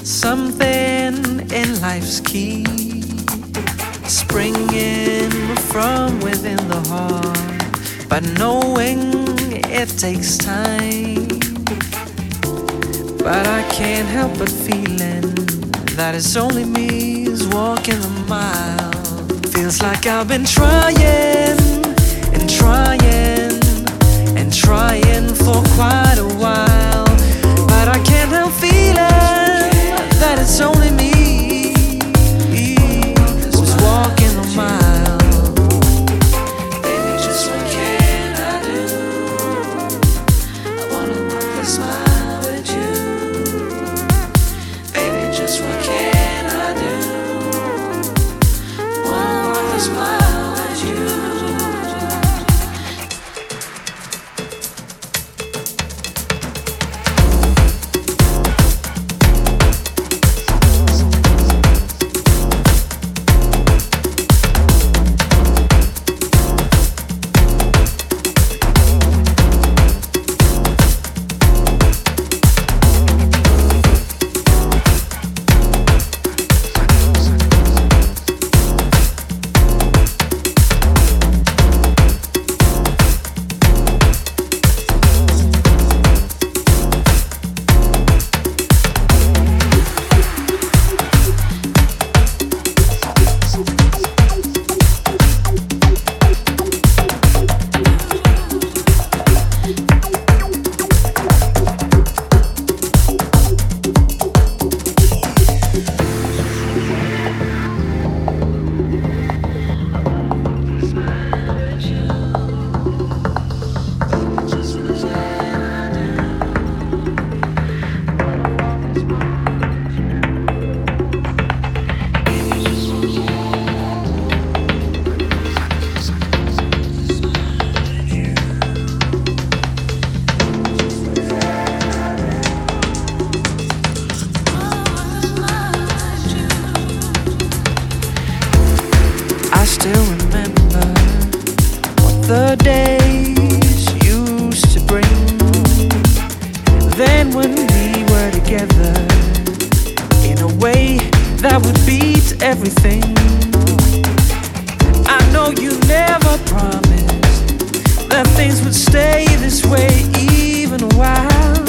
Something in life's key, springing from within the heart, but knowing it takes time. But I can't help but feeling that it's only me who's walking the mile. Feels like I've been trying and trying and trying for quite a while, but I can't help feeling that it's only me who's walking the mile. Baby, just what can I do? I wanna walk this mile with you. Baby, just what can I do? I wanna walk this mile with you. I still remember what the days used to bring. Then when we were together in a way that would beat everything. I know you never promised that things would stay this way even a while,